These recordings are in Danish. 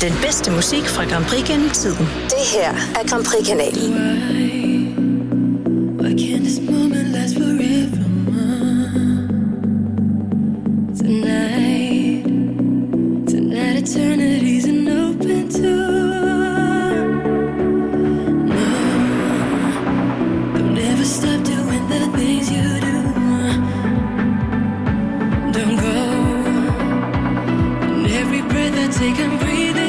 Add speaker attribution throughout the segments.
Speaker 1: Den bedste musik fra Grand Prix gennem tiden.
Speaker 2: Det her er Grand Prix-kanalen.
Speaker 3: Why can't this moment last forever? Tonight eternity's an open door. No, don't ever stop doing the things you do. Don't go. And every breath I take, I'm breathing.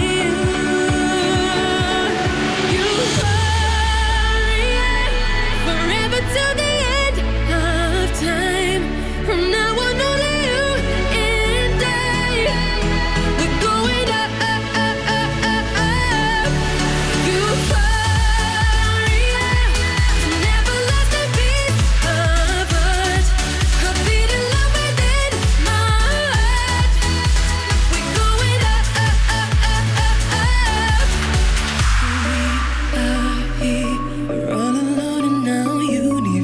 Speaker 3: Till the end of time. From now on, only you and I. We're going up, up, up, up, up, up. Euphoria. Never lost a piece of us. A beat in love within my heart. We're going up, up, up, up, up, up. We are here. We're all alone and now you.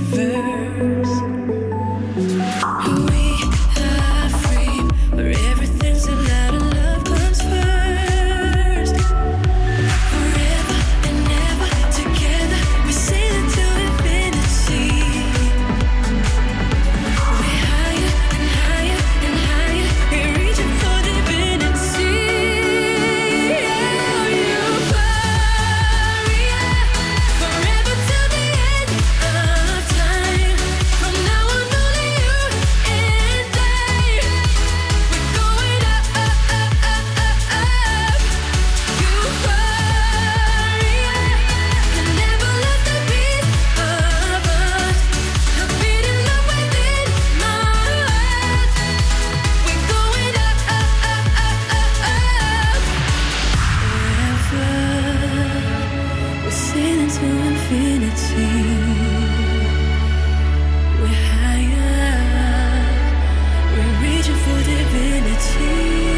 Speaker 3: We are free, where everything's allowed and love comes first. Forever and ever together, we sail into infinity. We're higher and higher and higher, we're reaching for divinity. Euphoria, forever till the end of time. From now on, only you and I. We're going up, up, up, up, up, up. Euphoria, and never lost a piece of us. A beat in love within my heart. We're going up, up, up, up, up, up. Forever, we're sailing to infinity. We're higher, we're reaching for divinity.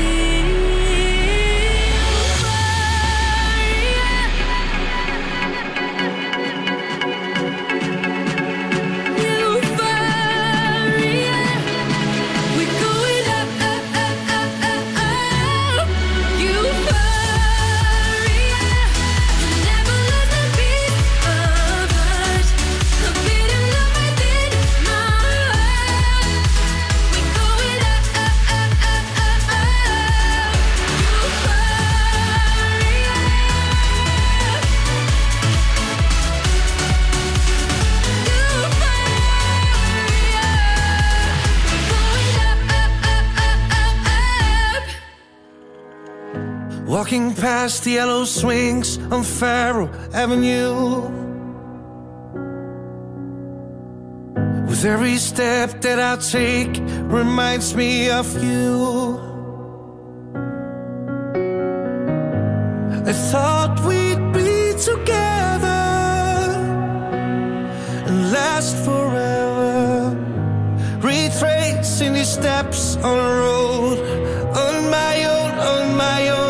Speaker 3: Euphoria, we're going up, up, up, up, up, up. Euphoria, never lost a piece of us. A beat in love within my heart. We're going up, up, up, up, up, up.
Speaker 4: Walking past the yellow swings on Faro Avenue, with every step that I take reminds me of you. I thought we'd be together and last forever, retracing these steps on the road on my own, on my own.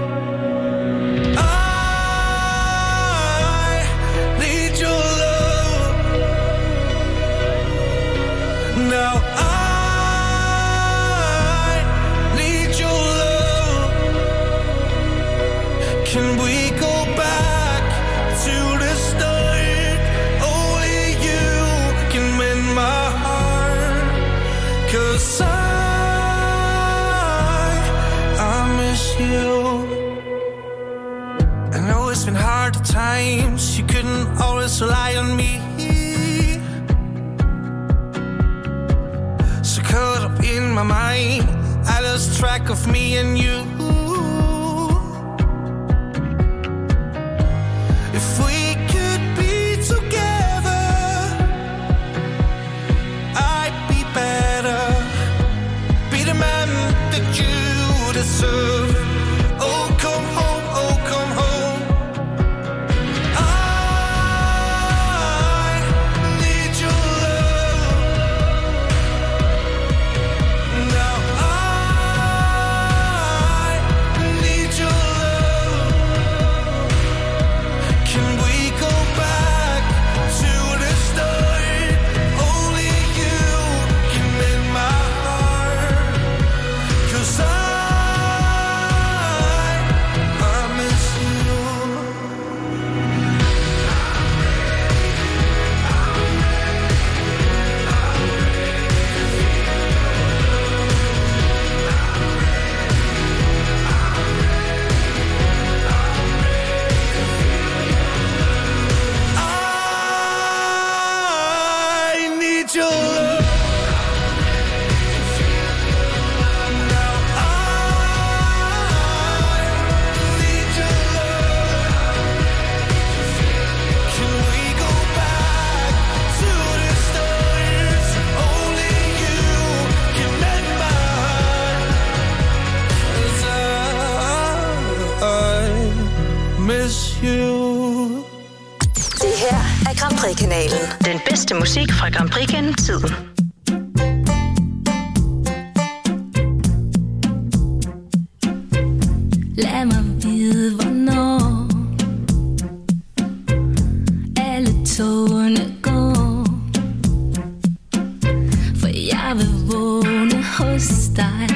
Speaker 4: Now I need your love. Can we go back to the start? Only you can mend my heart. 'Cause I miss you. I know it's been hard at times. You couldn't always rely on me. Caught up in my mind, I lost track of me and you. If we could be together, I'd be better, be the man that you deserve. Oh, come home, oh, come home.
Speaker 2: Grand Prix-kanalen.
Speaker 1: Den bedste musik fra Grand Prix gennem tiden.
Speaker 3: Lad mig vide, hvornår alle togene går, for jeg vil vågne hos dig.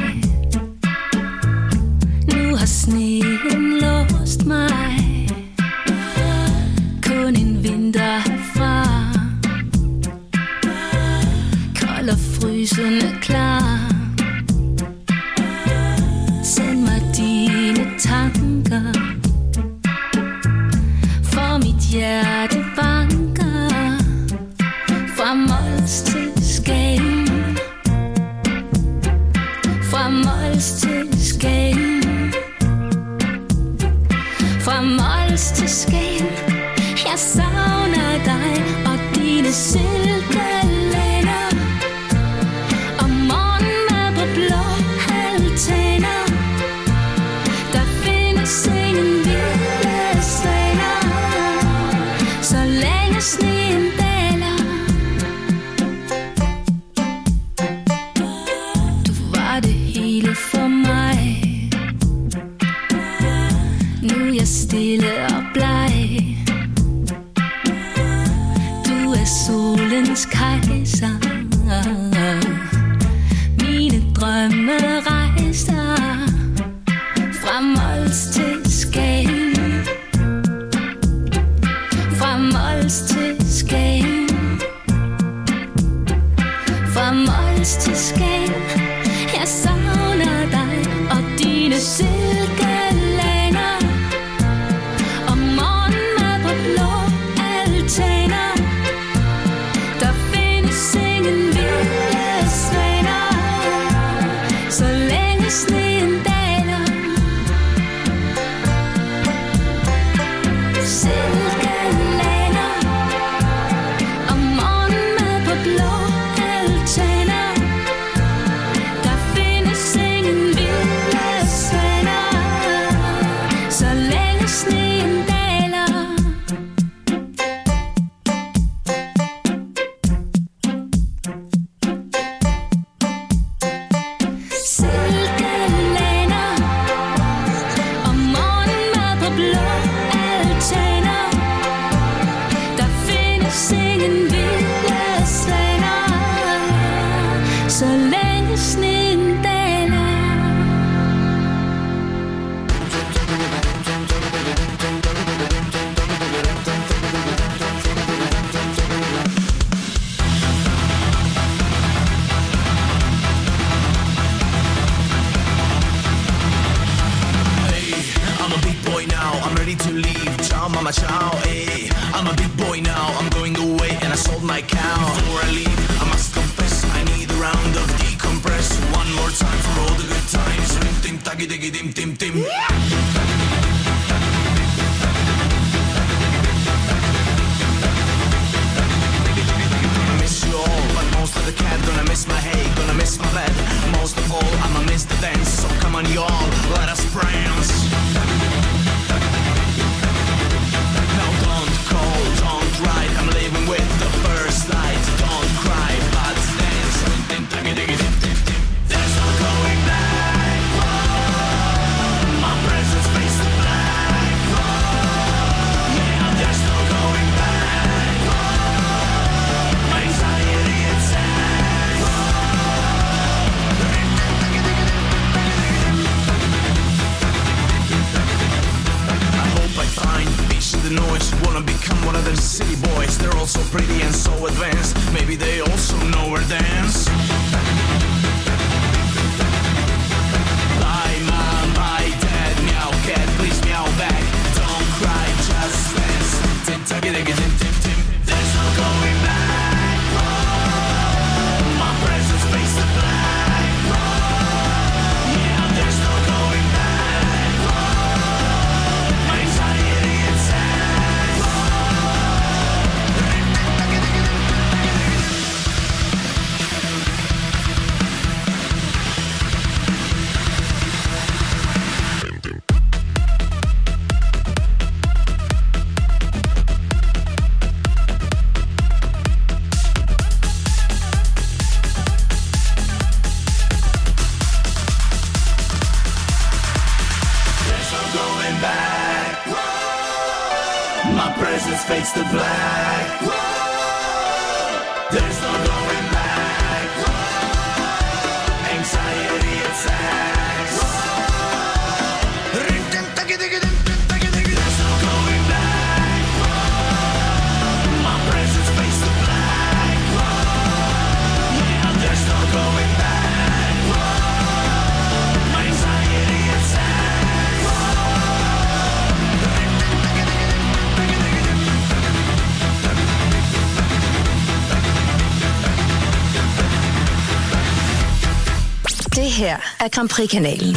Speaker 3: Nu har sneen låst mig, kun en vinter herfra, kold og frysende klar. Send mig dine tanker, for mit hjerte banker fra Mols til Skagen, fra Mols til Skagen, fra Mols til Skagen. Jeg savner dig og dine silkelænder og morgenmad på blå altaner. Der findes ingen vilde svaner, så længe sneen daler. Du var det hele for mig. Nu er jeg stille og bleg. Du er solens kejser. Mine drømme rejser fra Mols til Skagen, fra Mols til Skagen, fra Mols til Skagen. Jeg savner dig og dine silkelænder og morgenmad på blå altaner. Der findes ingen vilde svaner, så længe sneen daler. Silkelænder og morgenmad på blå altaner. Der findes ingen vilde svaner, så længe sneen daler. Silkelænder og morgenmad på blå altaner. Der findes ingen vilde svaner, så længe sneen daler.
Speaker 4: I'm a big boy now, I'm ready to leave. Ciao mama ciao, hey. I'm a big boy now, I'm going away and I sold my cow. Before I leave, I must confess, I need a round of decompress. One more time for all the good times. Rim tim tagi digi dim tim tim. Gonna miss you all, but most of the cat. Gonna miss my hay, gonna miss my bed. Most of all, I'ma miss the dance. So come on y'all, let us prance. Now don't call, don't write, I'm leaving with the first light. Don't cry, but dance. There's no going back. My presence face the black. Yeah, there's no going back. My anxiety attack. I hope I find peace in the noise. Wanna become one of them city boys. They're all so pretty and so advanced. Maybe they also know where dance. Bye mom, bye dad, meow cat, please meow back. Don't cry, just dance. Tim tuggy diggy tim tim tim. There's no going back. My presence face the black. Yeah, there's no going back. My anxiety attack. back. My presence fades to black. There's no going back. Anxiety attacks. There's no going back. My presence fades to black. Yeah, there's no going back. My anxiety attacks.
Speaker 1: Det her er Grand Prix-kanalen.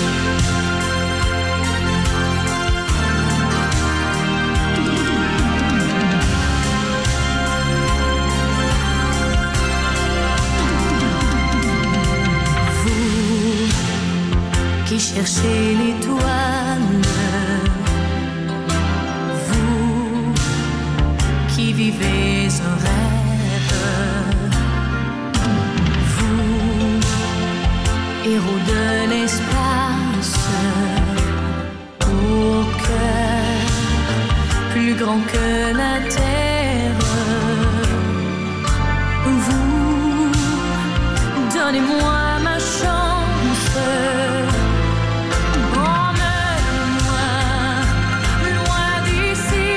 Speaker 3: Vous qui cherchez l'étoile, vous qui vivez un rêve, vous, héros de l'espace, au cœur plus grand que la terre, vous, donnez-moi ma chance, emmenez-moi loin d'ici,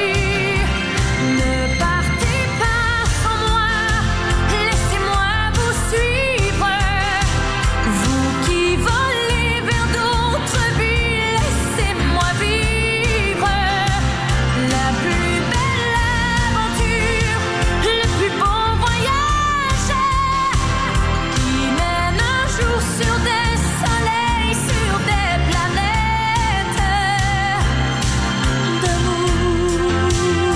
Speaker 3: ne partez pas sans moi, laissez-moi vous suivre, vous qui volez vers d'autres vies, laissez-moi vivre la plus belle aventure, le plus beau voyage qui mène un jour sur des soleils, sur des planètes d'amour.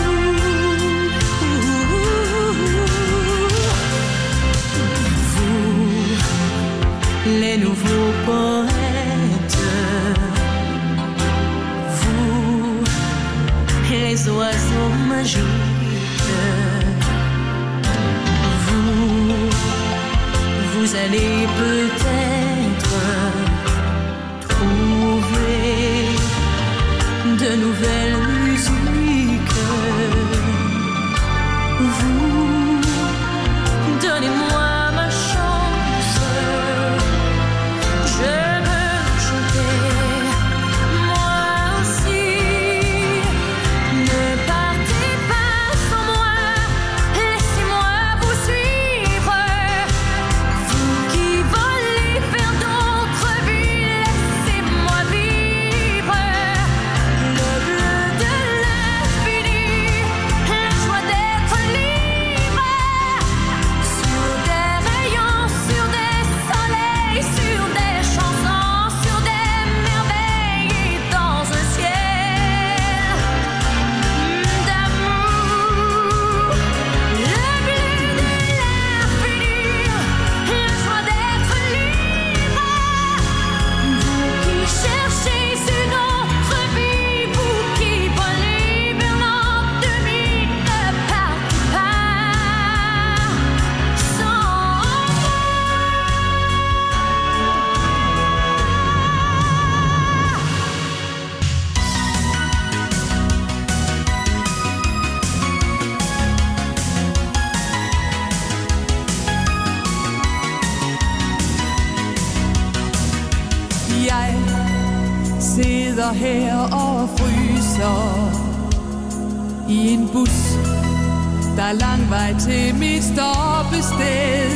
Speaker 3: Vous, les nouveaux poètes, vous, les oiseaux magiques, vous allez peut-être trouver de nouvelles musiques. Vous, donnez-moi ma chance. Je veux chanter, moi aussi. Ne partez pas sans moi, laissez-moi vous suivre. Vous qui volez vers d'autres vies, laissez-moi vivre le bleu de l'infini, la joie d'être libre. Sur des rayons, sur des soleils, sur des chansons, sur des merveilles et dans un ciel d'amour. Le bleu de l'infini, la joie d'être libre. Vous qui cherchez une autre vie, vous qui volez vers l'ennemi, ne partez pas sans moi.
Speaker 5: Jeg sidder her og fryser i en bus. Der er lang vej til mit stoppested.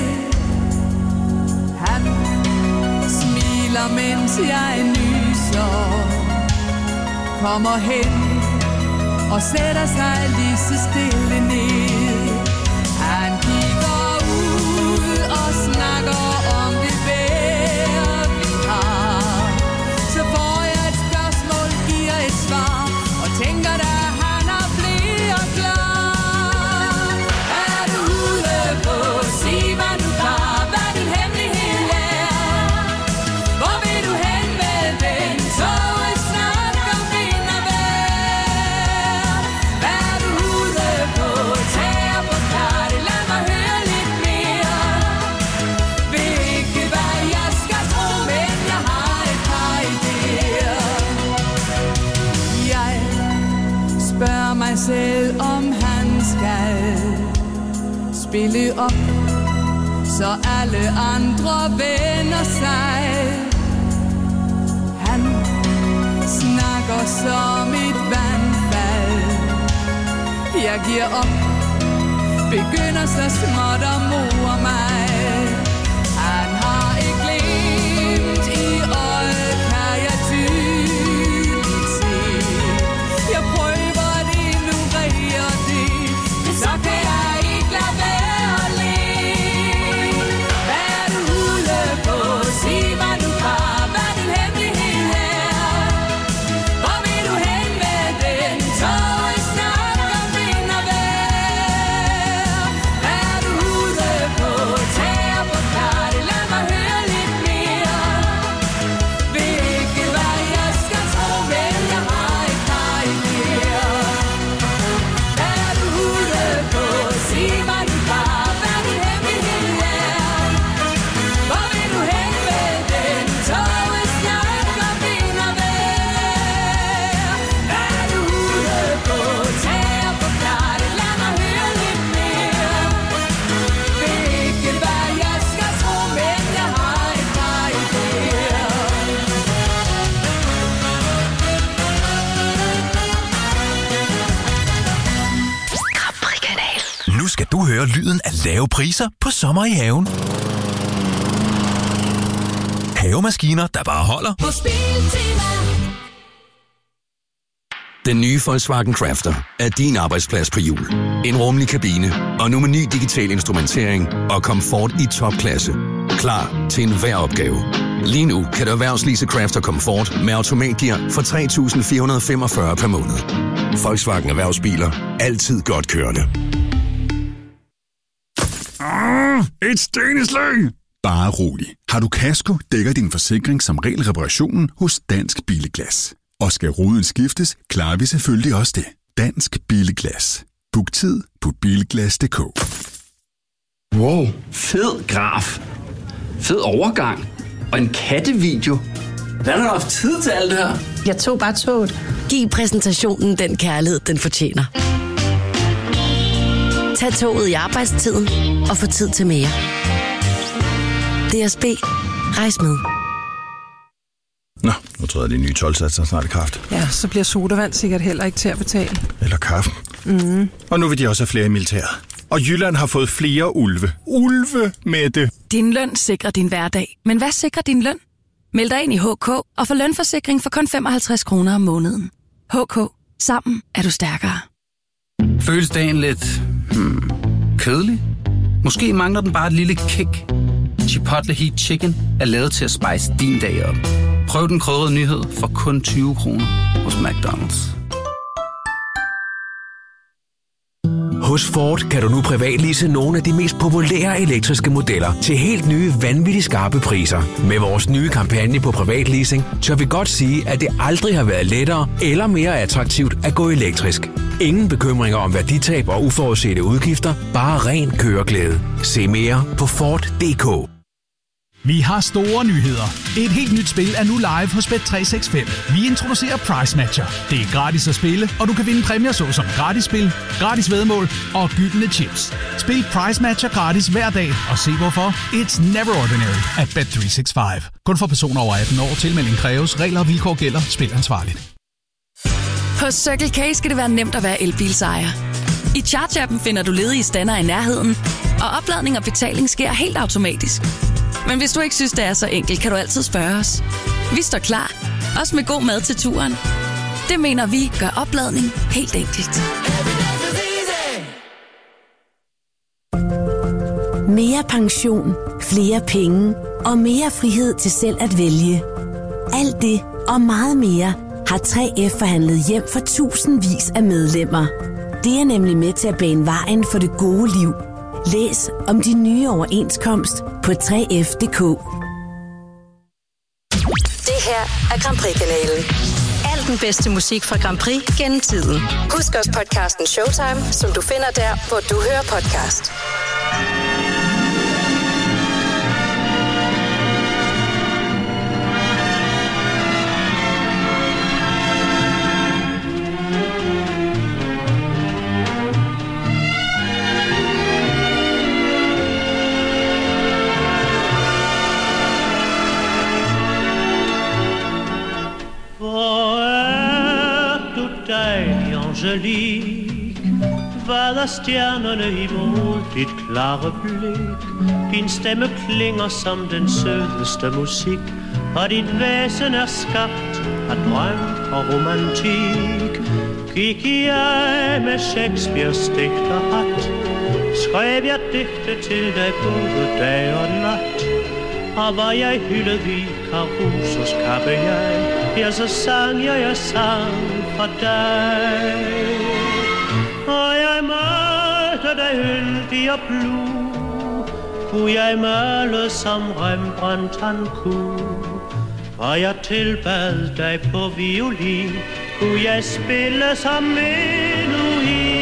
Speaker 5: Han smiler, mens jeg nyser. Kommer hen og sætter sig lige så stille ned. Han kigger ud og snakker om det vejr, vi har. Så får jeg et spørgsmål, giver et svar, og tænker da, han har flere klar. Er du ude på, sig mig nu bare, hvad din hemmelighed er. Hvor vil du hen med den, toget snakker vind og vejr. Hvad er du ude på, tag spille op, så alle andre vender sig. Han snakker som et vandfald. Jeg giver op, begynder så småt at more mig. Han har et glimt i øjet, kan jeg tydeligt se. Jeg prøver at ignorere det, men så kan jeg ikke lade være at le. Hvad er du ude på? Sig mig nu bare, hvad din hemmelighed er. Hvor vil du hen med den? Tåget snakker vind og vejr. Hvad er du ude på? Tag og forklar det, lad mig høre lidt mere. Ved ikke hvad jeg skal tro, men jeg har ikke klar idéer. Hvad er du ude på? Sig mig nu bare, hvad din hemmelighed er. Hvor vil du hen med den? Tåget snakker vind og vejr. Hvad er du ude på? Tag og forklar det, lad mig høre lidt mere. Ved ikke hvad jeg skal tro, men jeg har et par idéer.
Speaker 1: Grand Prix-kanal.
Speaker 6: Nu skal du høre lyden af lave priser på sommer i haven. Havemaskiner, der bare holder.
Speaker 3: På Biltema.
Speaker 7: Den nye Volkswagen Crafter er din arbejdsplads på hjul. En rummelig kabine og nu med ny digital instrumentering og komfort i topklasse. Klar til enhver opgave. Lige nu kan du erhvervslease Crafter Comfort med automatgear for 3.445 per måned. Volkswagen Erhvervsbiler. Altid godt kørende.
Speaker 8: Et stenslag! Bare rolig. Har du kasko, dækker din forsikring som regel reparationen hos Dansk Bilglas. Og skal ruden skiftes, klarer vi selvfølgelig også det. Dansk Bilglas. Book tid på bilglas.dk.
Speaker 9: Wow, fed graf. Fed overgang. Og en kattevideo. Hvordan har du haft tid til alt det her?
Speaker 10: Jeg tog bare toget. Giv præsentationen den kærlighed, den fortjener. Tag toget i arbejdstiden og få tid til mere. DSB. Rejs med.
Speaker 8: Nå, nu tror jeg, de nye 12-satser snart i kraft.
Speaker 11: Ja, så bliver sodavand sikkert heller ikke til at betale.
Speaker 8: Eller kaffen. Mm. Og nu vil de også have flere i militæret. Og Jylland har fået flere ulve. Ulve med det.
Speaker 12: Din løn sikrer din hverdag. Men hvad sikrer din løn? Meld dig ind i HK og få lønforsikring for kun 55 kroner om måneden. HK. Sammen er du stærkere.
Speaker 13: Føles dagen lidt kedelig? Måske mangler den bare et lille kick. Chipotle Heat Chicken er lavet til at spice din dag op. Prøv den krydrede nyhed for kun 20 kroner hos McDonald's.
Speaker 14: Hos Ford kan du nu privatlease nogle af de mest populære elektriske modeller til helt nye, vanvittigt skarpe priser. Med vores nye kampagne på privatleasing, tør vi godt sige, at det aldrig har været lettere eller mere attraktivt at gå elektrisk. Ingen bekymringer om værditab og uforudsete udgifter, bare ren køreglæde. Se mere på Ford.dk.
Speaker 15: Vi har store nyheder. Et helt nyt spil er nu live hos Bet365. Vi introducerer Price Matcher. Det er gratis at spille, og du kan vinde præmier såsom gratis spil, gratis væddemål og gyldne chips. Spil Price Matcher gratis hver dag, og se hvorfor. It's never ordinary at Bet365. Kun for personer over 18 år. Tilmelding kræves. Regler og vilkår gælder. Spil ansvarligt.
Speaker 12: Hos Circle K skal det være nemt at være elbilsejer. I Charge-appen finder du ledige stander i nærheden, og opladning og betaling sker helt automatisk. Men hvis du ikke synes, det er så enkelt, kan du altid spørge os. Vi står klar, også med god mad til turen. Det mener vi gør opladning helt enkelt.
Speaker 10: Mere pension, flere penge og mere frihed til selv at vælge. Alt det og meget mere har 3F forhandlet hjem for tusindvis af medlemmer. Det er nemlig med til at bane vejen for det gode liv. Læs om de nye overenskomst på 3F.dk.
Speaker 2: Det her er Grand Prix-kanalen. Al den bedste musik fra Grand Prix gennem tiden. Husk også podcasten Showtime, som du finder der, hvor du hører podcast.
Speaker 16: Angelique, vader stjernerne imod dit klare blik. Din stemme klinger som den sødeste musik, og dit væsen er skabt af drøm og romantik. Gik jeg med Shakespeares digterhat, skrev jeg digte til dig både dag og nat. Og var jeg hyldet i Carusos kappe jeg, ja, så sang jeg sang for dig. Og jeg malte dig yndig og blue, kunne jeg male som Rembrandt han kunne. Og jeg tilbad dig på violin, kunne jeg spille som menuhin.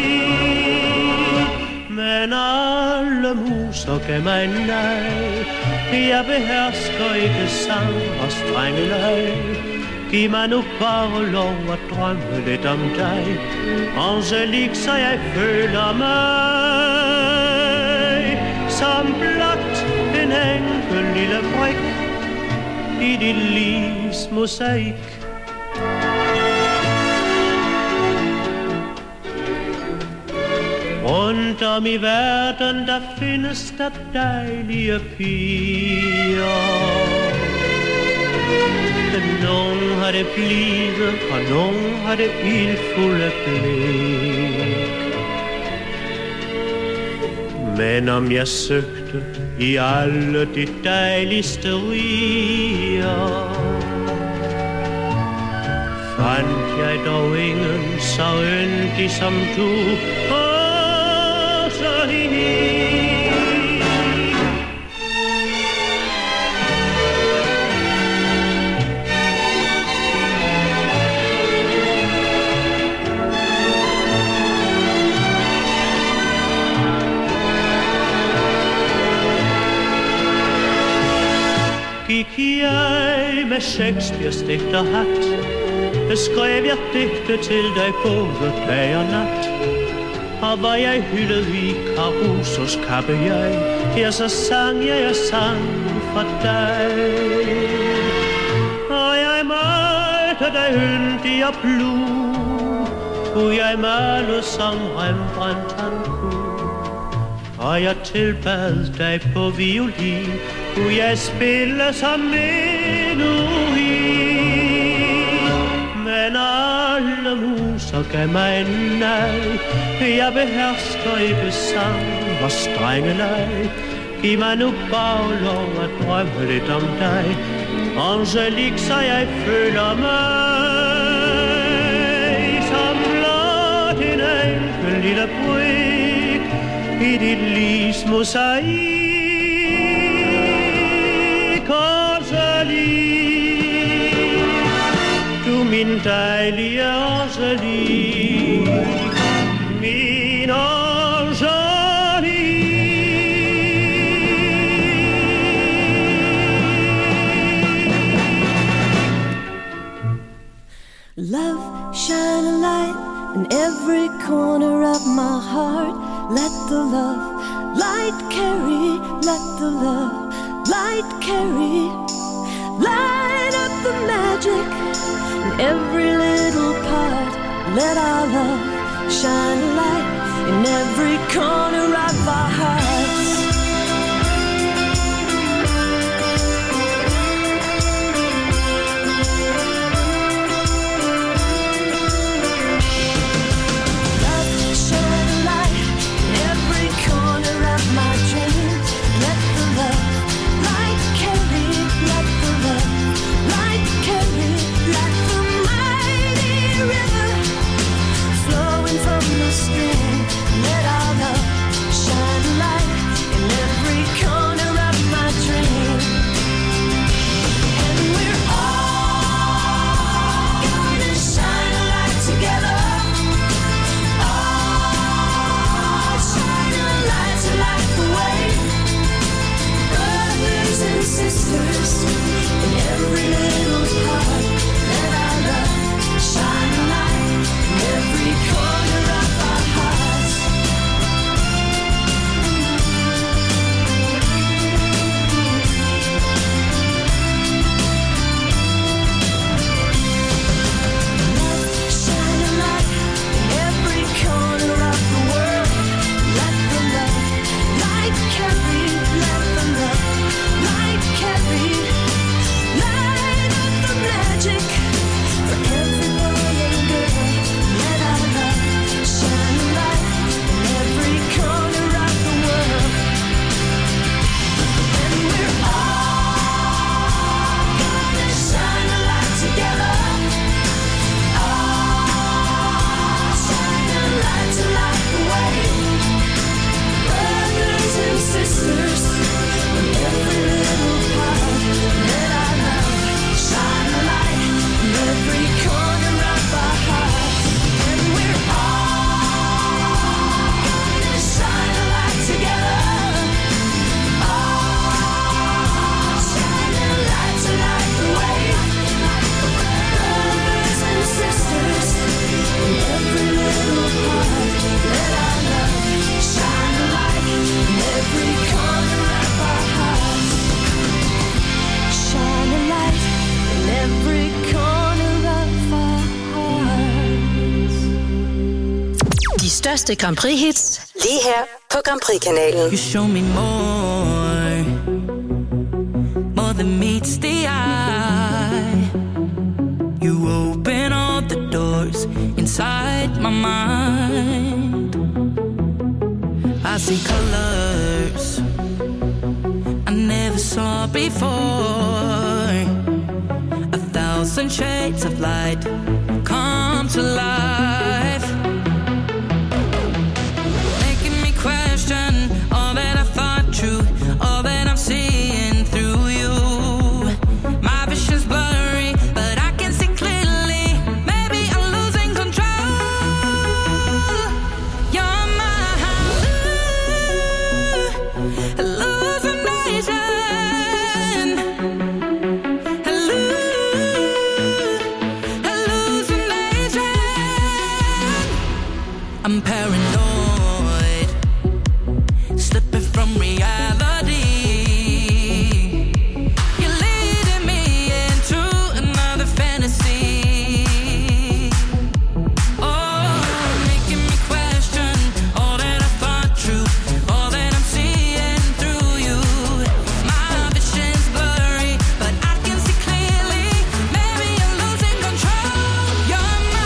Speaker 16: Men alle muser gav mig nej, jeg behersker ikke sang og strenge leg. Giv mig nu bare lov at drømme lidt om dig, Angelique, så jeg føler mig som blot en enkel lille brik i dit livs mosaik. Rundt om i verden, der findes der dejlige piger. Men nogen har det blide, og nogen har det ildfulde blik. Men om jeg søgte i alle de dejligste riger, fandt jeg dog ingen så yndig som du. Gik jeg med Shakespeares digterhat, skrev jeg digte til dig både dag og nat. Og var jeg hyldet i Carusos kappe jeg, ja, så sang jeg sang for dig. Og jeg malte dig yndig og blue, kunne jeg male som Rembrandt han kunne. Og jeg tilbad dig på violin, kunne jeg spille som menuhin. Men alle muser gav mig nej, jeg behersker ikke sang og strenge leg. Giv mig nu bare lov at drømme lidt om dig, Angelique, så jeg føler mig som blot en enkel lille brik i dit livs mosaik. Angelique, du min dejlige Angelique, min Angelique.
Speaker 3: Love, shine a light in every corner of my heart. Let the love light carry, let the love light carry. Light up the magic in every little part. Let our love shine a light in every corner of our hearts. In
Speaker 2: største Grand Prix-hits, lige her på Grand Prix-kanalen.
Speaker 17: You show me more than meets the eye. You open all the doors inside my mind. I see colors I never saw before. 1,000 shades of light come to life, making me question all that I thought true, all that I'm seeing through you. My vision's blurry, but I can see clearly. Maybe I'm losing control. You're my hallucination. I'm paranoid, slipping from reality. You're leading me into another fantasy. Oh, making me question all that I thought true, all that I'm seeing through you. My vision's blurry, but I can see clearly. Maybe I'm losing control. You're my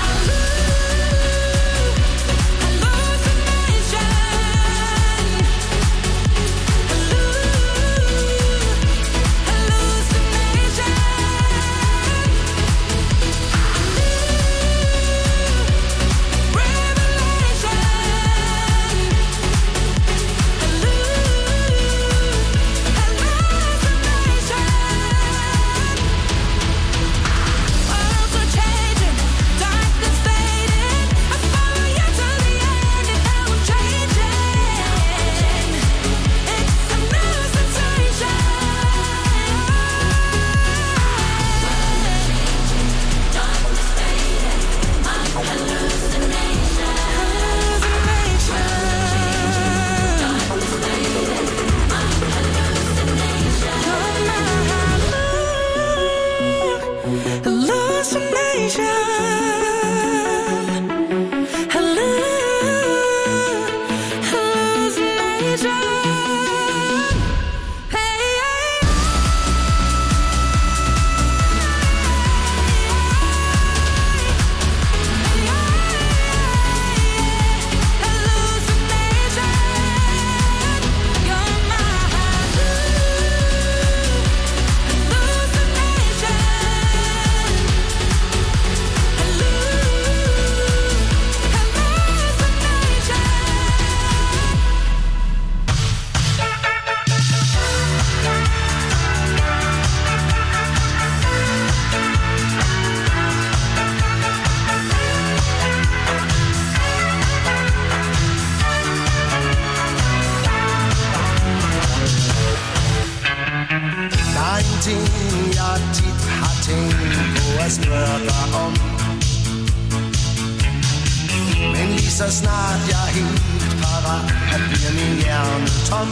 Speaker 18: så snart jeg er helt parat, at bliver min hjerne tom.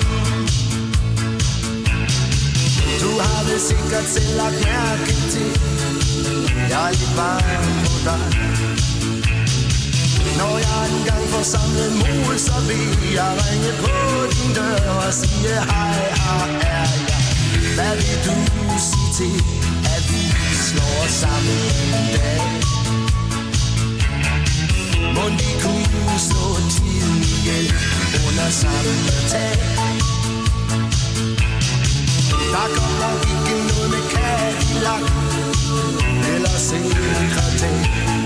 Speaker 18: Du har det sikkert selv lagt mærke til, jeg er lidt varm på dig. Når jeg engang får samlet mod, så vil jeg ringe på din dør og sige hej, her er jeg. Hvad vil du sige til, at vi slår os sammen en dag? Må vi kunne slå tiden ihjel under samme tag? Der kommer ikke noget med Cadillac eller sekretær.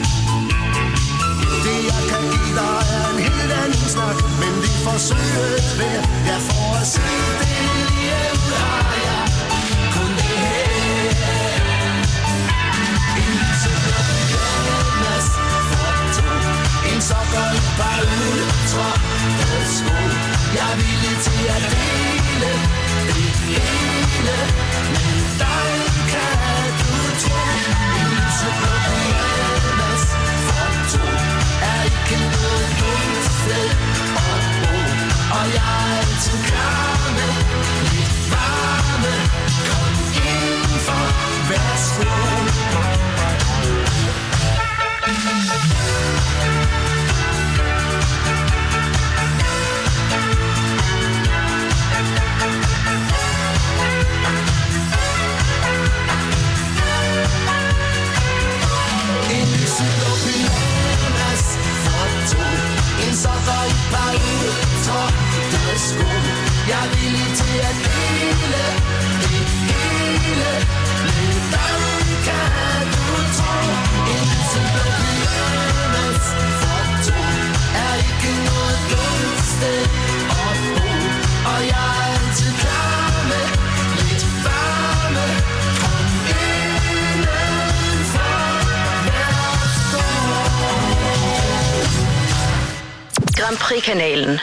Speaker 18: Det jeg kan give dig er en helt anden snak, men vi forsøger hver, jeg får at se det lige ud har jeg kun det her. En lyseblå glas for to, en sokker, et par ultra sko. Jeg er villig til at dele det hele med dig, kan du tro. En lyseblå glas for to er ikke noget dumt sted at bo, og jeg er altid klar med
Speaker 2: Kapri-kanalen.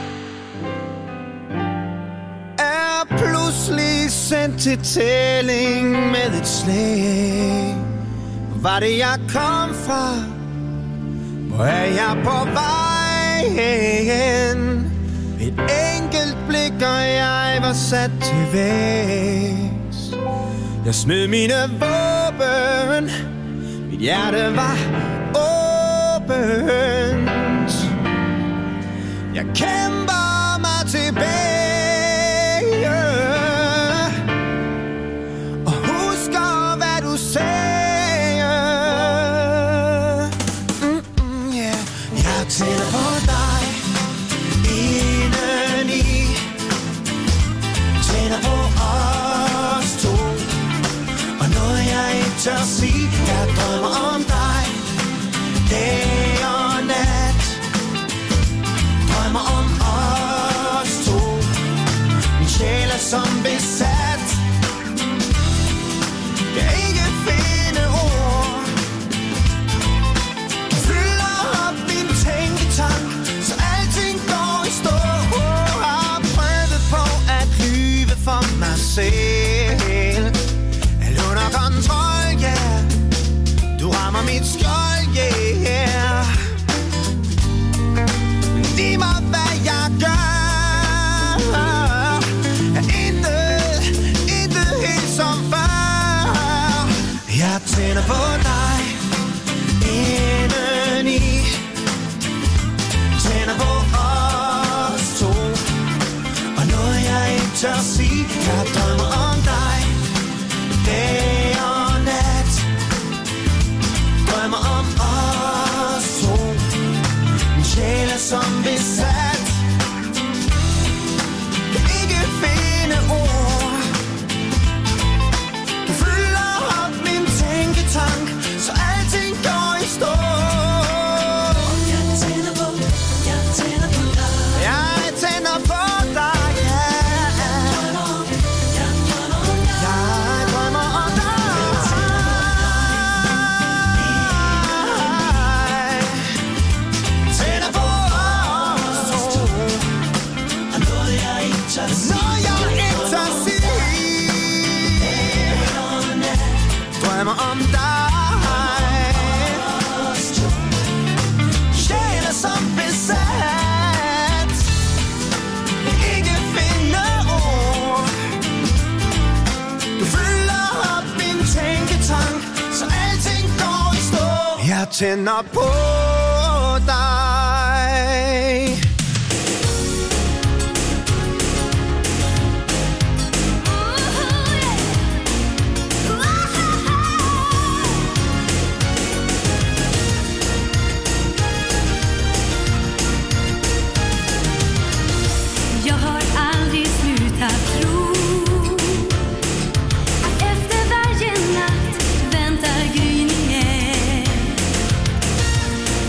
Speaker 18: Er pludselig sendt til tælling med et slag. Var det jeg kom fra? Hvor er jeg på vej hen? Et enkelt blik, og jeg var sat til vægs. Jeg smed mine våben. Mit hjerte var åbent. Jeg kæmper mig tilbage og husker, hvad du sagde. Yeah. Jeg tænder på dig indeni. Tænder på os to. Og noget jeg ikke tør sige. Jeg drømmer om dig dag og nat. Drømmer om os to. Min sjæl er som besat. Jeg ikke finde ord. Du fylder op min tænketank, så alting går i stå. Har prøvet på at lyve for mig selv. Alt under kontrol, yeah. Du rammer mit skjold, yeah. Sig mig, hvad jeg gør. Er intet helt som før. Jeg tænder på dig indeni. Tænder på os to. Og noget jeg ikke tør sige. Jeg drømmer om dig dag og nat. Drømmer om os to. Min sjæl er som besat. Kan ikke finde ord. Du fylder op min tænketank, så alting går i stå. Jeg tænder på dig. Jeg tænder på dig, yeah. Jeg drømmer om dig. Tænder på os to. Og noget jeg ikke tør sige. Drømmer om dig. Sjæl er som besat. Ikke finde ord. Du fylder op min tænketank, så alting går i stå. Jeg tænder på dig.
Speaker 3: Jag har aldrig slutat tro att efter varje natt väntar gryningen.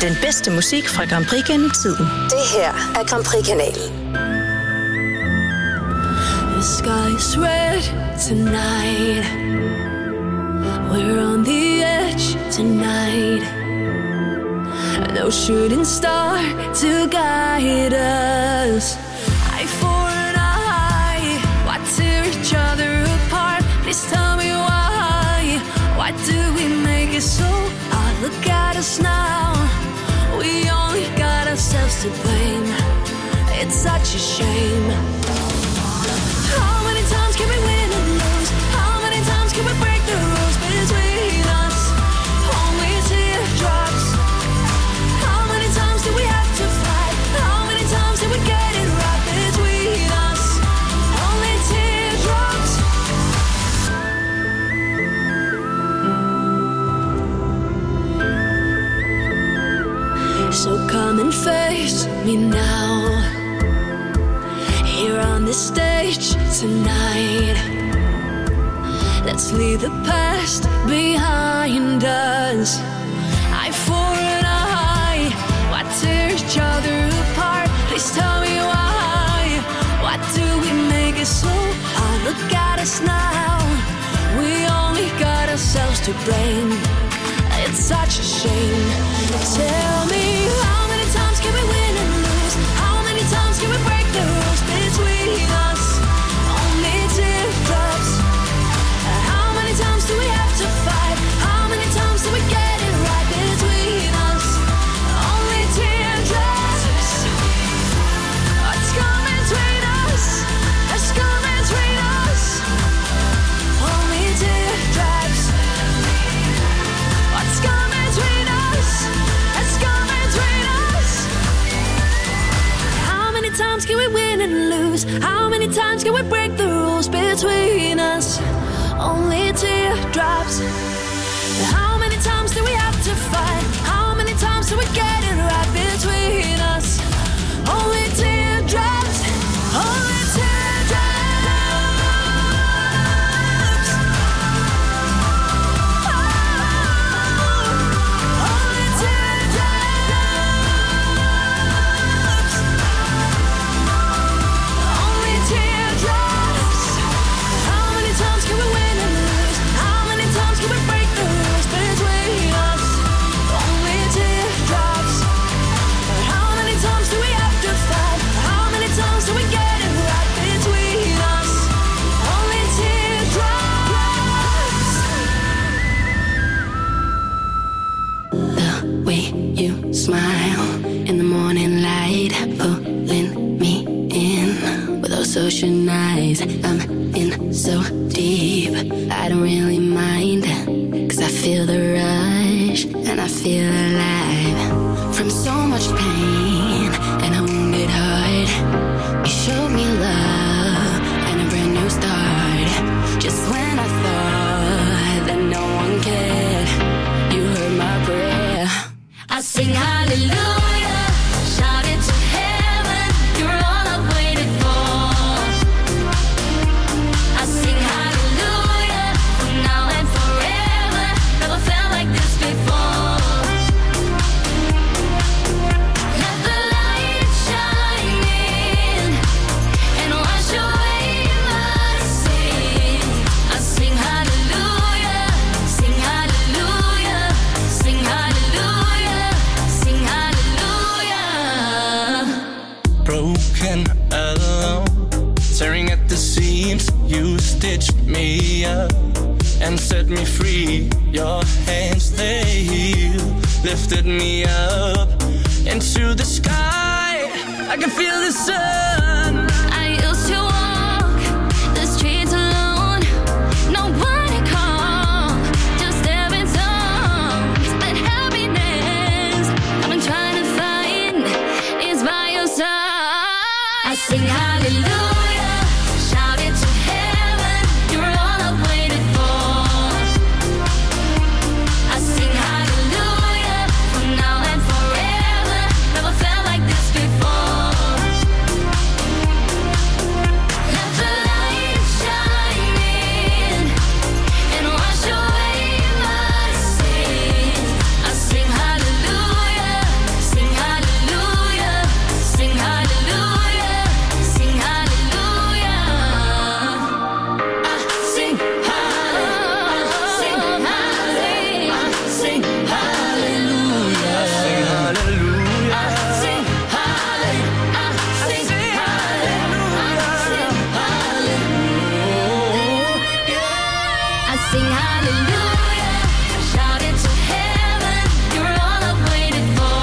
Speaker 2: Den bedste musik fra Grand Prix gennem tiden. Det her er Grand Prix-kanalen.
Speaker 3: The sky's red tonight. We're on the edge tonight. No shooting star to guide us. Eye for an eye. Why tear each other apart? Please tell me why. Why do we make it so hard? Look at us now. We only got ourselves to blame. It's such a shame. How many times can we win and lose? How many times can we break the rules between us? Only teardrops. How many times do we have to fight? How many times did we get it right between us? Only teardrops. So come and face me now. Here on this stage tonight. Let's leave the past behind us. Eye for an eye. Why tear each other apart? Please tell me why. Why do we make it so hard? Look at us now. We only got ourselves to blame. It's such a shame. Tell me, how many times can we win and lose? How many times can we break the rules between us? Only teardrops. How many times do we have to fight? How many times do we get it right between us? Only teardrops. What's coming between us? Let's come between us. Only teardrops. What's coming between us? Let's come between us. How many times can we win and lose? How many times can we break the rules between us? Only teardrops. How many times do we have to fight? How many times do we get it right between us? Only teardrops. Only teardrops. Only teardrops. Only teardrops. How many times can we win and lose? How many times can we break the rules between us? Only teardrops. How many times do we have to fight? How many times do we get it right between us? Only teardrops.
Speaker 19: The way you smile in the morning light, pulling me in with those ocean eyes. I'm in so deep, I don't really mind, 'cause I feel the rush and I feel alive. From so much pain and a wounded heart, you showed me love and a brand new start. Just when I thought that no one cared, you heard my prayer.
Speaker 3: I sing hallelujah, shout it to heaven. You're all I've waited for. I sing hallelujah, from now and forever. Never felt like this before. Let the light shine in and wash away my sin. I sing hallelujah, sing hallelujah, sing hallelujah, sing hallelujah.
Speaker 4: Broken, alone, tearing at the seams. You stitched me up and set me free. Your hands, they healed, lifted me up into the sky. I can feel the sun.
Speaker 3: I used to walk the streets alone, nobody called, just having songs. But happiness I've been trying to find is by your side. I sing hallelujah, shout it to heaven. You're all I've waited for. I sing hallelujah, from now and forever. Never felt like this before. sing hallelujah, shout it to heaven. You're all I've waited for.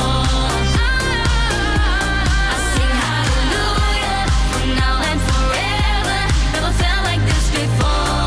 Speaker 3: I sing hallelujah, from now and forever. Never felt like this before.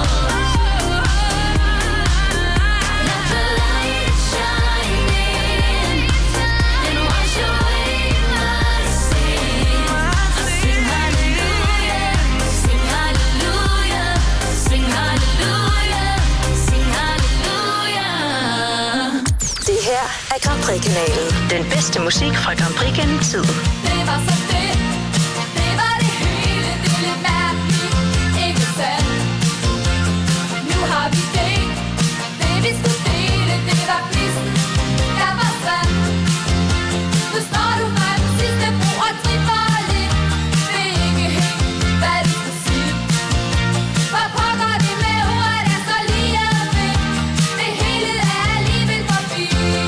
Speaker 3: Let the light shine in and wash away my sin. I sing hallelujah, sing hallelujah, sing hallelujah, sing hallelujah.
Speaker 2: Det her er Grand Prix-kanalen. Den bedste musik fra Grand Prix gennem tiden.
Speaker 3: Det var så det, det var det hele, det er lidt mærkeligt, ikke sandt? Nu har vi det vi skulle dele, det var quizzen, der var sand. Nu står du fra den sidste bro og tripper lidt, ved ikke helt, hvad du skal sige. Hvor pokker det med ordet er så lige ved, det hele er alligevel forbi.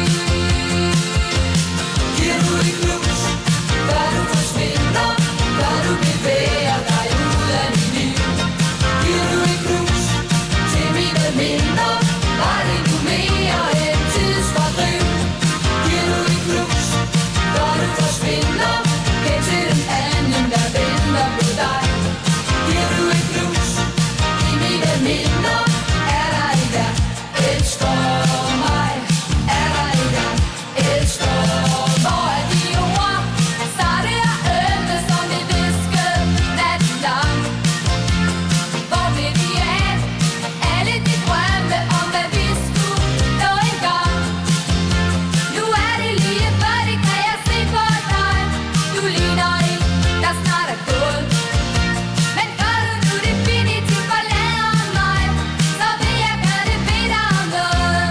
Speaker 3: Giver du et knus, før du forsvinder, før du bevæger dig ud af mit liv. Giver du et knus til mine minder, var det nu mere end tidsfordriv. Giver du et knus, før du forsvinder, hen til den anden, der venter på dig. Giver du et knus i mine minder, er der en, der elsker mig. Er der en, der elsker mig. Hvor er de ord, sarte og ømme, som det viskede natten lang? Hvor blev de af? Alle de drømme om, hvad vi skulle nå engang. Nu er det lige før, det kan jeg se på dig. Du ligner en, der snart er gået. Men før du nu definitivt forlader mig, så vil jeg gerne bede dig om noget.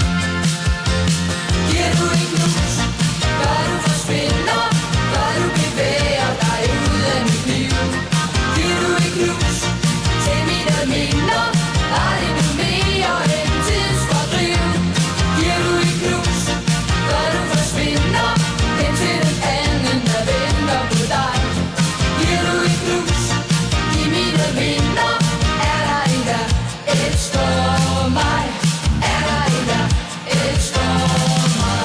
Speaker 3: Giver du et knus, før du forsvinder, før du bevæger dig ud af mit liv. Giver du et knus til mine minder, var det nu mere end tidsfordriv. Giver du et knus, før du forsvinder, hen til den anden, der venter på dig. Giver du et knus i mine minder, er der en, der elsker mig. Er der en, der elsker mig.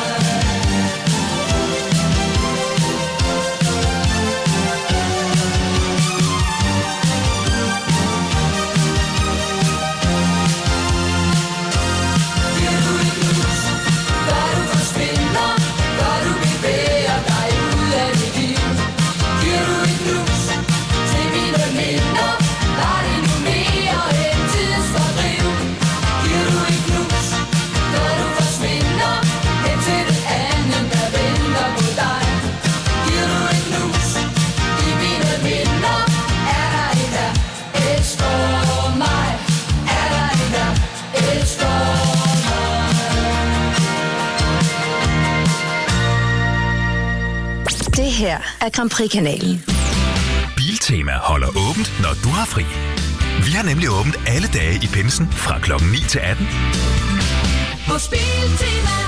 Speaker 3: Giver du et knus, før du forsvinder, før du bevæger dig ud af mit liv. Giver du et knus til mine minder, var det nu mere end tidsfordriv. Giver du et knus, før du forsvinder, hen til den anden, der venter på dig. Giver du et knus i mine minder, er der en, der elsker mig. Er der en, der elsker mig.
Speaker 2: Det her er Grand Prix-kanalen.
Speaker 6: Biltema holder åbent, når du har fri. Vi har nemlig åbent alle dage i pinsen fra klokken 9 til 18.
Speaker 3: Hos Biltema.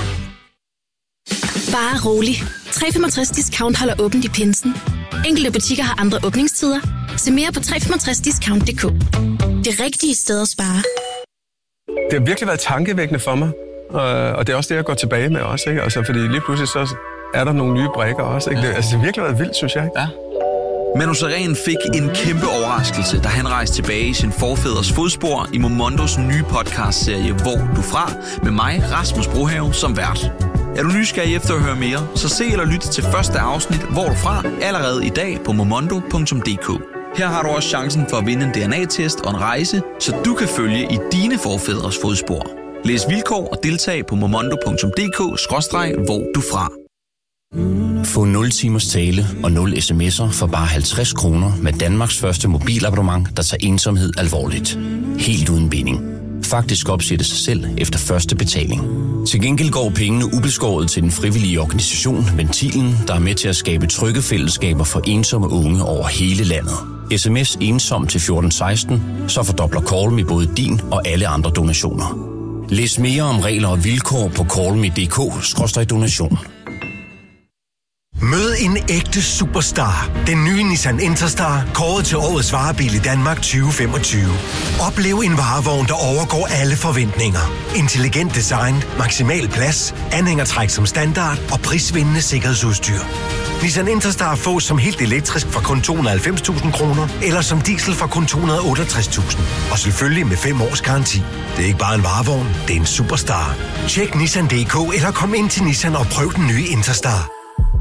Speaker 20: Bare rolig. 365 Discount holder åbent i pinsen. Enkelte butikker har andre åbningstider. Se mere på 365discount.dk. Det rigtige sted at spare.
Speaker 21: Det har virkelig været tankevækkende for mig, og det er også det, jeg går tilbage med også, ikke? Altså, fordi lige pludselig så er der nogle nye brikker også, ikke? Det har virkelig været vildt, synes jeg, ikke?
Speaker 22: Ja. Manu Sareen fik en kæmpe overraskelse, da han rejste tilbage i sin forfædres fodspor i Momondos nye podcastserie Hvor du fra, med mig, Rasmus Brohave, som vært. Er du nysgerrig efter at høre mere, så se eller lyt til første afsnit Hvor du fra allerede i dag på momondo.dk. Her har du også chancen for at vinde en DNA-test og en rejse, så du kan følge i dine forfædres fodspor. Læs vilkår og deltag på momondo.dk/hvor du fra.
Speaker 23: Få 0 timers tale og 0 sms'er for bare 50 kroner med Danmarks første mobilabonnement, der tager ensomhed alvorligt. Helt uden binding. Faktisk opsætte sig selv efter første betaling. Til gengæld går pengene ubeskåret til den frivillige organisation Ventilen, der er med til at skabe trygge fællesskaber for ensomme unge over hele landet. SMS ensom til 1416, så fordobler Call Me både din og alle andre donationer. Læs mere om regler og vilkår på callme.dk/donation.
Speaker 1: Mød en ægte superstar. Den nye Nissan Interstar, kåret til årets varebil i Danmark 2025. Oplev en varevogn, der overgår alle forventninger. Intelligent design, maksimal plads, anhængertræk som standard og prisvindende sikkerhedsudstyr. Nissan Interstar fås som helt elektrisk fra kun 290.000 kroner, eller som diesel fra kun 268.000. Og selvfølgelig med 5 års garanti. Det er ikke bare en varevogn, det er en superstar. Tjek Nissan.dk eller kom ind til Nissan og prøv den nye Interstar.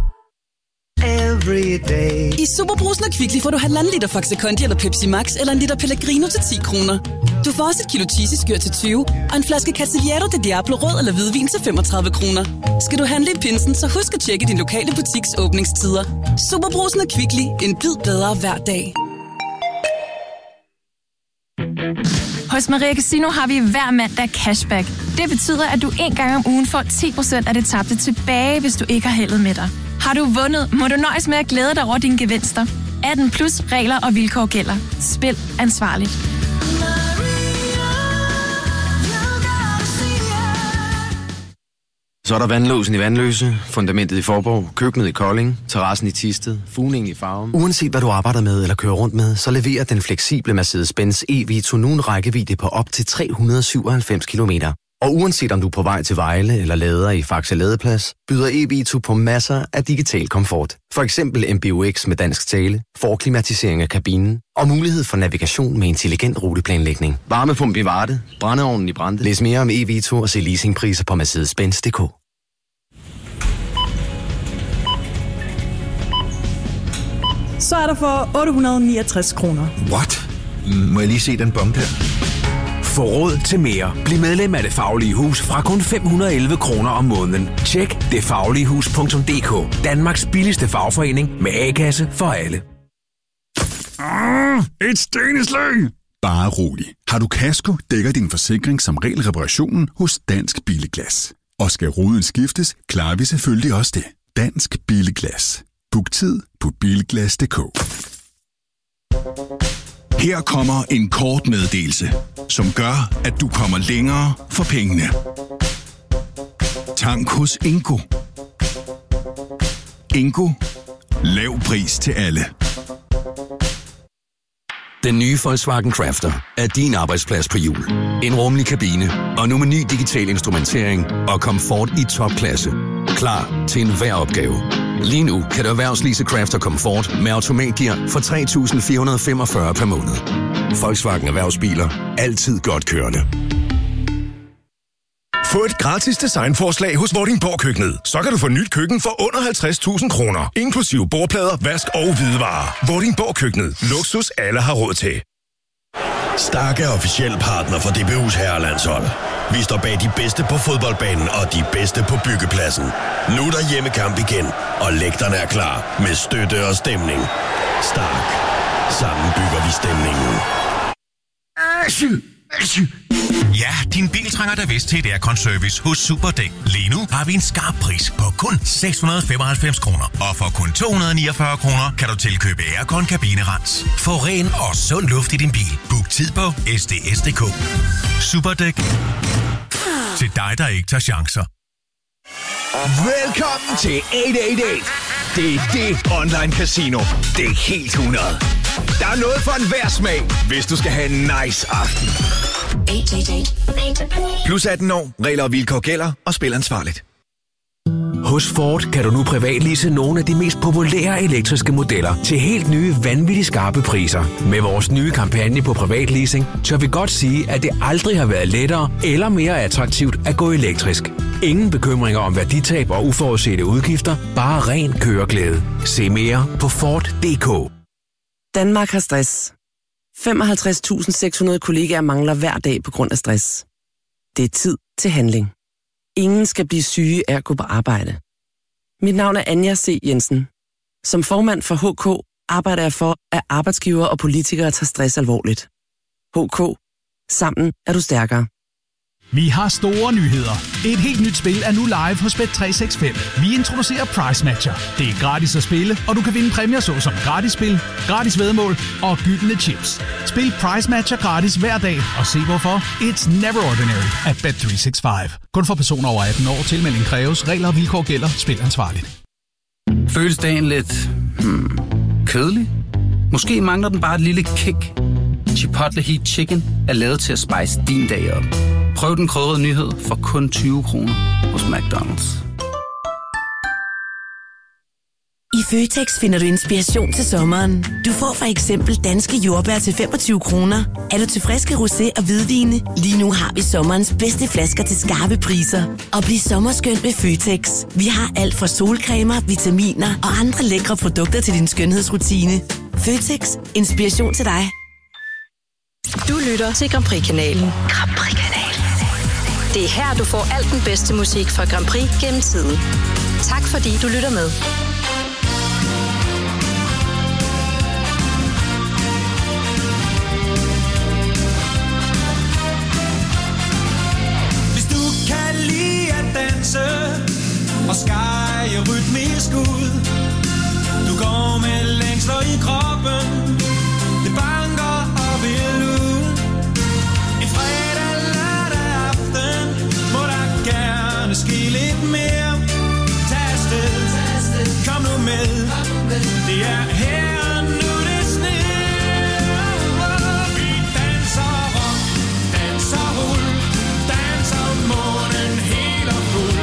Speaker 5: I Superbrusen og Kvickly får du 1,5 liter Faxe Kondi eller Pepsi Max eller en liter Pellegrino til 10 kroner. Du får også et kilo cheesy-skyr til 20 og en flaske Cavaliere de Diablo rød eller hvidvin til 35 kroner. Skal du handle i pinsen, så husk at tjekke din lokale butiks åbningstider. Superbrusen og Kvickly. En bid bedre hver dag.
Speaker 7: Hos Maria Casino har vi hver mandag cashback. Det betyder, at du en gang om ugen får 10% af det tabte tilbage, hvis du ikke har heldet med dig. Har du vundet, må du nøjes med at glæde dig over dine gevinster. 18 plus regler og vilkår gælder. Spil ansvarligt.
Speaker 24: Så er der vandlåsen i Vandløse, fundamentet i Forborg, køkkenet i Kolding, terrassen i Thisted, fugningen i Farum.
Speaker 25: Uanset hvad du arbejder med eller kører rundt med, så leverer den fleksible Mercedes-Benz e-Vito nu en rækkevidde på op til 397 km. Og uanset om du er på vej til Vejle eller lader i Faxe Ladeplads, byder e-Vito på masser af digital komfort. For eksempel MBUX med dansk tale, forklimatisering af kabinen og mulighed for navigation med intelligent ruteplanlægning.
Speaker 24: Varmepump i Varde, brændeovnen i Brande.
Speaker 25: Læs mere om e-Vito og se leasingpriser på Mercedes-Benz.dk.
Speaker 26: Så er der for 869 kroner.
Speaker 14: What? Må jeg lige se den bombe der? Få råd til mere. Bliv medlem af Det Faglige Hus fra kun 511 kroner om måneden. Tjek detfagligehus.dk. Danmarks billigste fagforening med A-kasse for alle.
Speaker 8: Et steneslyng! Bare rolig. Har du kasko, dækker din forsikring som regel reparationen hos Dansk Billeglas. Og skal ruden skiftes, klarer vi selvfølgelig også det. Dansk Billeglas. Book tid på bilglas.dk. Her kommer en kort meddelelse, som gør, at du kommer længere for pengene. Tank hos Ingo. Ingo. Lav pris til alle.
Speaker 14: Den nye Volkswagen Crafter er din arbejdsplads på hjul. En rummelig kabine, og nu med ny digital instrumentering og komfort i topklasse. Klar til enhver opgave. Lige nu kan du erhvervslease Crafter Comfort med automatgear for 3.445 per måned. Volkswagen Erhvervsbiler. Altid godt kørende.
Speaker 27: Få et gratis designforslag hos Vordingborg Køkkenet. Så kan du få nyt køkken for under 50.000 kroner. Inklusive bordplader, vask og hvidevarer. Vordingborg Køkkenet. Luksus alle har råd til.
Speaker 28: Stark er officiel partner for DBU's herrelandshold. Vi står bag de bedste på fodboldbanen og de bedste på byggepladsen. Nu er der hjemmekamp igen, og lægterne er klar med støtte og stemning. Stark. Sammen bygger vi stemningen.
Speaker 29: Ja, din bil trænger da vist til et aircon-service hos Superdæk. Lige nu har vi en skarp pris på kun 695 kroner. Og for kun 249 kroner kan du tilkøbe aircon kabinerens. Få ren og sund luft i din bil. Book tid på sds.dk. Superdæk. Til dig, der ikke tager chancer.
Speaker 14: Velkommen til 888. Det er det online casino. Det er helt 100. Der er noget for enhver smag, hvis du skal have en nice aften. Plus 18 år, regler og vilkår gælder, og spil ansvarligt. Hos Ford kan du nu privatlease nogle af de mest populære elektriske modeller til helt nye, vanvittigt skarpe priser. Med vores nye kampagne på privatleasing, tør vi godt sige, at det aldrig har været lettere eller mere attraktivt at gå elektrisk. Ingen bekymringer om værditab og uforudsete udgifter, bare ren køreglæde. Se mere på Ford.dk.
Speaker 30: Danmark har stress. 55.600 kollegaer mangler hver dag på grund af stress. Det er tid til handling. Ingen skal blive syge af at gå på arbejde. Mit navn er Anja C. Jensen. Som formand for HK arbejder jeg for, at arbejdsgiver og politikere tager stress alvorligt. HK. Sammen er du stærkere.
Speaker 15: Vi har store nyheder. Et helt nyt spil er nu live hos Bet365. Vi introducerer Price Matcher. Det er gratis at spille, og du kan vinde præmier såsom gratis spil, gratis væddemål og gyldne chips. Spil Price Matcher gratis hver dag, og se hvorfor. It's never ordinary at Bet365. Kun for personer over 18 år. Tilmelding kræves. Regler og vilkår gælder. Spil ansvarligt.
Speaker 4: Føles dagen lidt kedelig? Måske mangler den bare et lille kick. Chipotle Heat Chicken er lavet til at spice din dag op. Prøv den krydrede nyhed for kun 20 kroner hos McDonald's.
Speaker 9: I Føtex finder du inspiration til sommeren. Du får for eksempel danske jordbær til 25 kroner. Er du til friske rosé og hvidvine? Lige nu har vi sommerens bedste flasker til skarpe priser. Og bliv sommerskøn med Føtex. Vi har alt fra solcremer, vitaminer og andre lækre produkter til din skønhedsrutine. Føtex. Inspiration til dig.
Speaker 2: Du lytter til Grand Prix-kanalen. Grand Prix-kanalen. Det er her, du får alt den bedste musik fra Grand Prix gennem tiden. Tak fordi du lytter med.
Speaker 10: Og skære rytmisk ud. Du går med længsler i kroppen. Det banker og vil ud. En fredag, lørdag aften må der gerne ske lidt mere. Tag afsted, kom nu med. Det er her og nu det sner. Vi danser rock, danser rul, danser månen helt og fuld.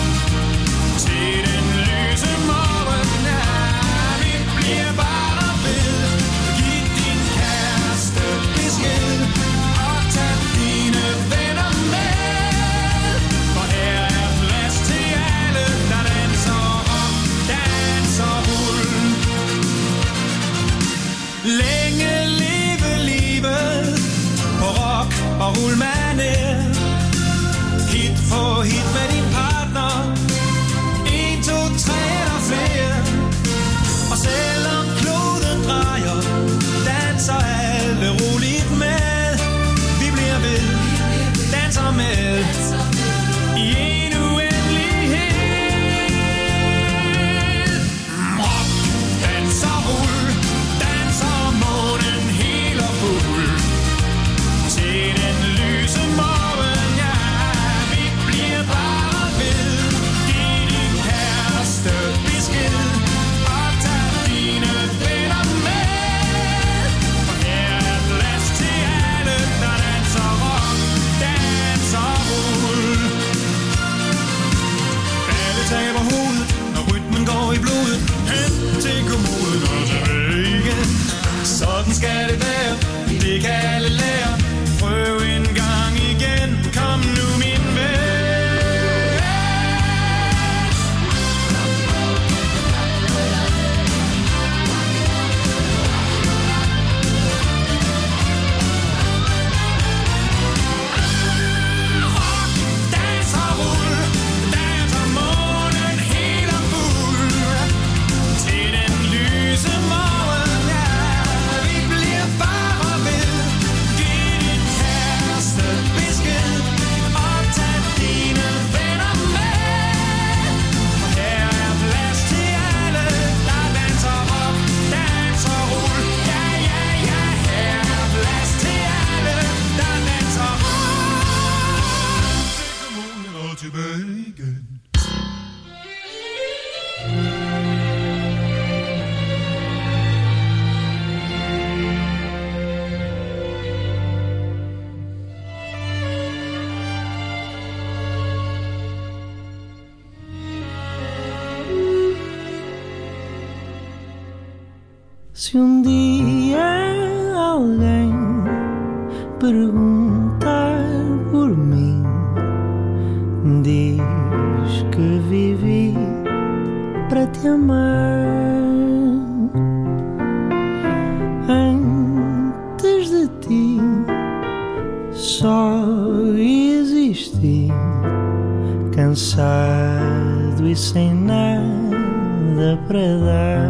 Speaker 10: Længe leve livet på rock og rullmaner. Hit på hit med din partner. 1, 2, 3 eller flere. Og selvom kloden drejer, danser alle roligt med. Vi bliver ved, danser med i en uendelighed. Rock, danser, rull, danser månen helt og fuld. Til den lyse morgen, ja, vi bliver bare ved. Giv din kæreste besked og tag dine venner med. For her er plads til alle, der danser rock, danser rull. Alle taber hovedet, når rytmen går i blodet. Hen til kommoden og tilbage igen. Sådan skal det være, det kan alle lære. Prøv en gang igen, kom nu min ven. Rock, danser, rull, danser månen helt og fuld. Til den lyse morgen, ja, vi bliver bare ved. Giv din kæreste besked og tag dine venner med. For her er plads til alle, der danser rock, danser rull. Ja, ja, ja, her er plads til alle, der danser rock. Til kommunen og tilbage igen. Se dia alguém perguntar por mim, diz que vivi pra te amar. Antes de ti só existi, cansado e sem nada pra dar.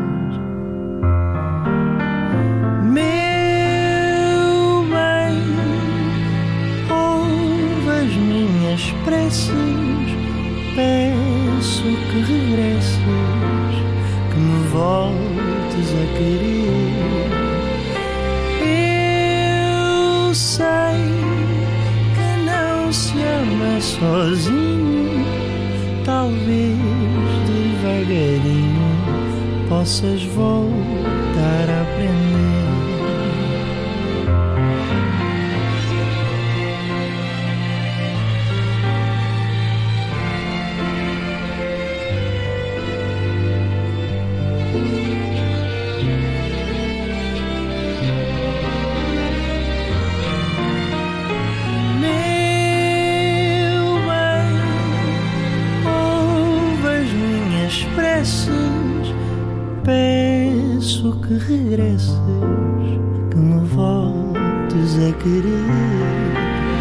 Speaker 10: Peço que regresses, que me voltes a querer. Eu sei que não se ama sozinho, talvez deva
Speaker 3: devagarinho possas voltar a aprender. Peço que regresses, que me voltes a querer.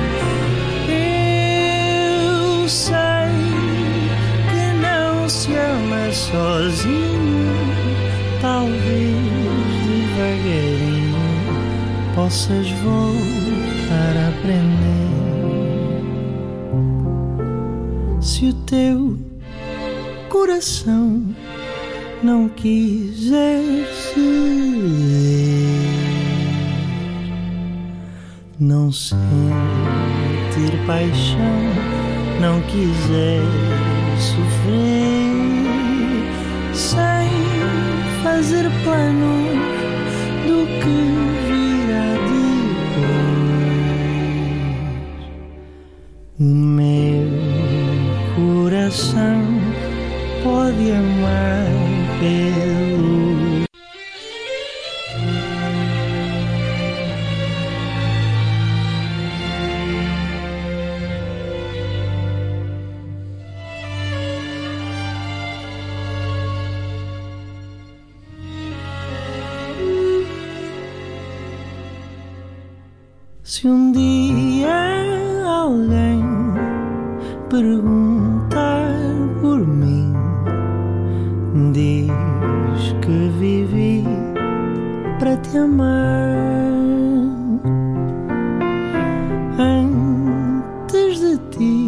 Speaker 3: Eu sei que não se ama sozinho, talvez devagarinho possas voltar a aprender. Se o teu coração não quiser ser, não sentir paixão, não quiser sofrer, sem fazer planos do que virá depois. O meu coração pode amar pelo se um dia alguém perguntar por mim, diz que vivi para te amar. Antes de ti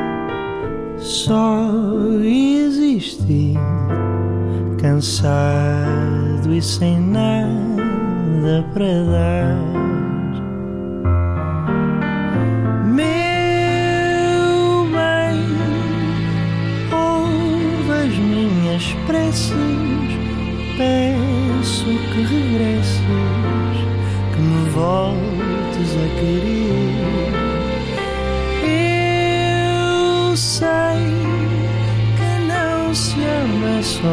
Speaker 3: só existi, cansado e sem nada para dar. Meu bem, ouve as minhas preces, peço que regresses, que me voltes a querer. Eu sei